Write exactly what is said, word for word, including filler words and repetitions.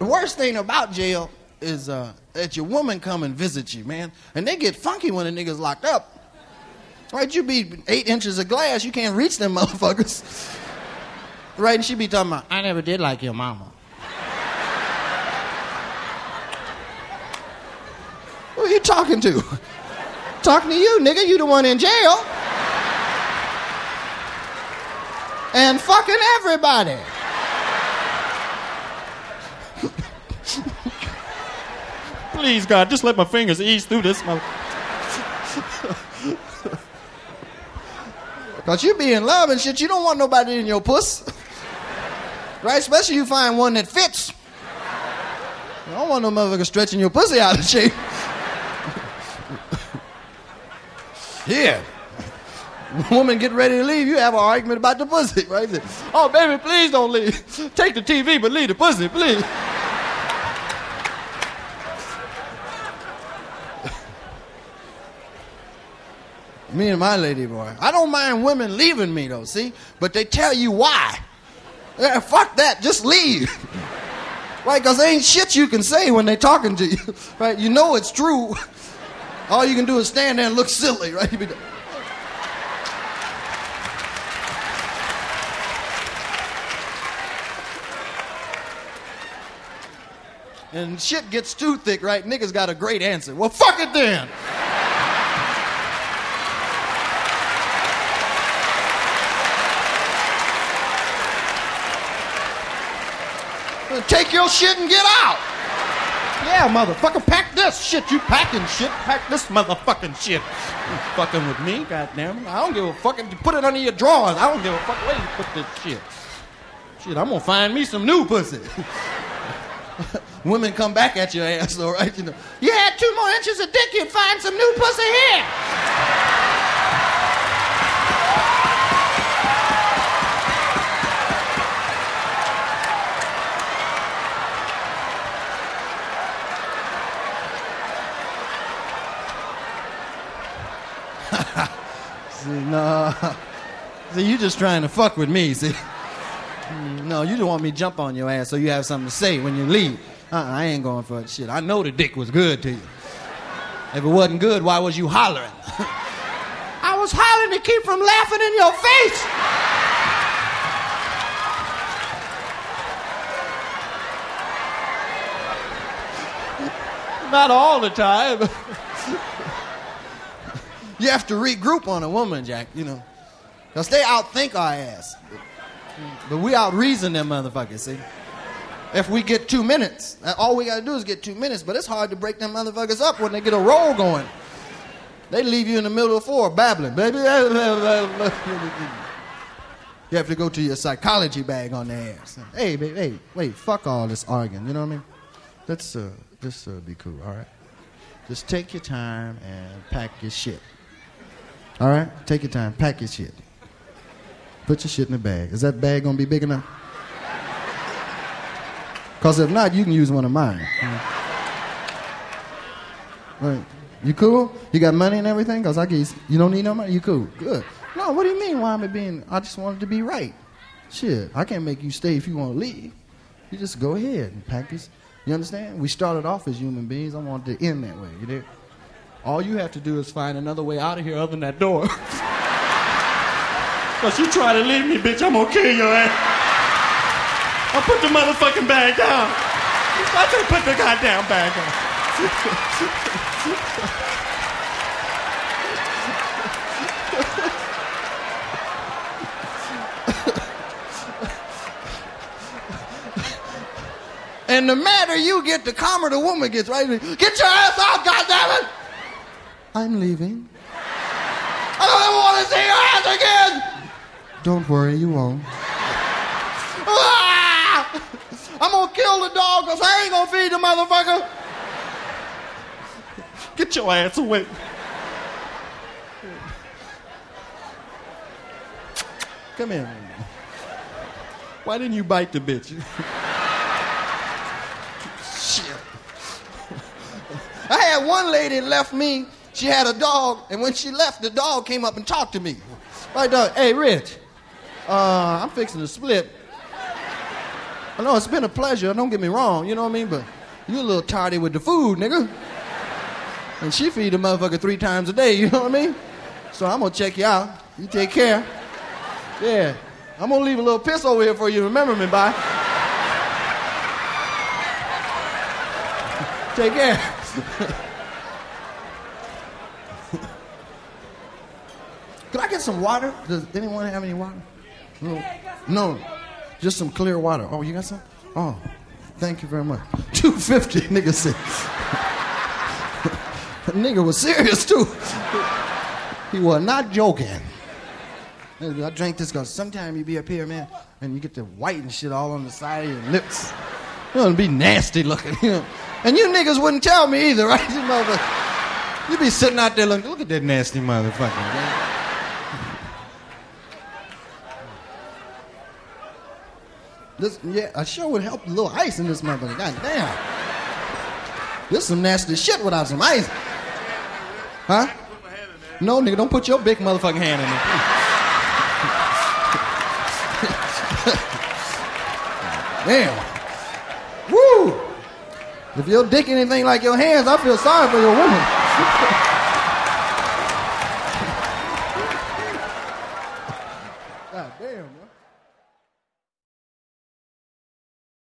The worst thing about jail is uh, that your woman come and visit you, man. And they get funky when a nigga's locked up. Right? You be eight inches of glass, you can't reach them motherfuckers. Right? And she be talking about, I never did like your mama. Who are you talking to? Talking to you, nigga. You the one in jail. And fucking everybody. Please, God, just let my fingers ease through this. Because you be in love and shit, you don't want nobody in your puss. Right? Especially you find one that fits. You don't want no motherfucker stretching your pussy out of shape. Here. Woman get ready to leave, you have an argument about the pussy, right? Oh, baby, please don't leave. Take the T V, but leave the pussy, please. Me and my lady boy. I don't mind women leaving me, though, see? But they tell you why. Yeah, fuck that, just leave. Right, because there ain't shit you can say when they talking to you. Right, you know it's true. All you can do is stand there and look silly, right? You be and shit gets too thick, right? Niggas got a great answer. Well, fuck it then. Take your shit and get out. Yeah, motherfucker, pack this shit. You packing shit. Pack this motherfucking shit. You fucking with me, goddamn. I don't give a fuck if you put it under your drawers. I don't give a fuck where you put this shit. Shit, I'm gonna find me some new pussy. Women come back at your ass, though, right? You know, you had two more inches of dick, you'd find some new pussy here. See, no. See, you just trying to fuck with me, see? No, you just want me to jump on your ass so you have something to say when you leave. Uh-uh, I ain't going for that shit. I know the dick was good to you. If it wasn't good, why was you hollering? I was hollering to keep from laughing in your face. Not all the time. You have to regroup on a woman, Jack, you know. Because they outthink our ass. But we out-reason them motherfuckers, see? If we get two minutes, all we got to do is get two minutes, but it's hard to break them motherfuckers up when they get a roll going. They leave you in the middle of the floor babbling, baby. You have to go to your psychology bag on their ass. Hey, baby, hey, wait, fuck all this arguing, you know what I mean? Let's uh, just uh, be cool, all right? Just take your time and pack your shit. All right? Take your time. Pack your shit. Put your shit in the bag. Is that bag going to be big enough? Because if not, you can use one of mine. Right. You cool? You got money and everything? Because I guess you don't need no money? You cool? Good. No, what do you mean, why am I being... I just wanted to be right. Shit, I can't make you stay if you want to leave. You just go ahead and pack this... You understand? We started off as human beings. I wanted to end that way. You did? All you have to do is find another way out of here other than that door. Because you try to leave me, bitch, I'm going to kill your ass. I'll put the motherfucking bag down. I say put the goddamn bag down. And the madder you get, the calmer the woman gets, right? Get your ass out, goddammit! I'm leaving. I don't ever want to see your ass again! Don't worry, you won't. Ah! I'm gonna kill the dog because I ain't gonna feed the motherfucker. Get your ass away. Come here. Why didn't you bite the bitch? Shit. I had one lady that left me. She had a dog, and when she left, the dog came up and talked to me. Right, dog? Hey, Rich. Uh, I'm fixing to split. I know it's been a pleasure. Don't get me wrong. You know what I mean? But you a little tardy with the food, nigga. And she feed the motherfucker three times a day. You know what I mean? So I'm gonna check you out. You take care. Yeah. I'm gonna leave a little piss over here for you to remember me by. Take care. Could I get some water? Does anyone have any water? No. No. Just some clear water. Oh, you got some? Oh, thank you very much. two fifty, nigga said. The nigga was serious, too. He was not joking. I drank this because sometimes you be up here, man, and you get the white and shit all on the side of your lips. You know, it'd be nasty looking, you know. And you niggas wouldn't tell me either, right? You motherfucker. You be sitting out there looking, look at that nasty motherfucker, man. This, yeah, I sure would help a little ice in this motherfucker. God damn. This some nasty shit without some ice. Huh? No, nigga, don't put your big motherfucking hand in there. Damn. Woo! If your dick anything like your hands, I feel sorry for your woman.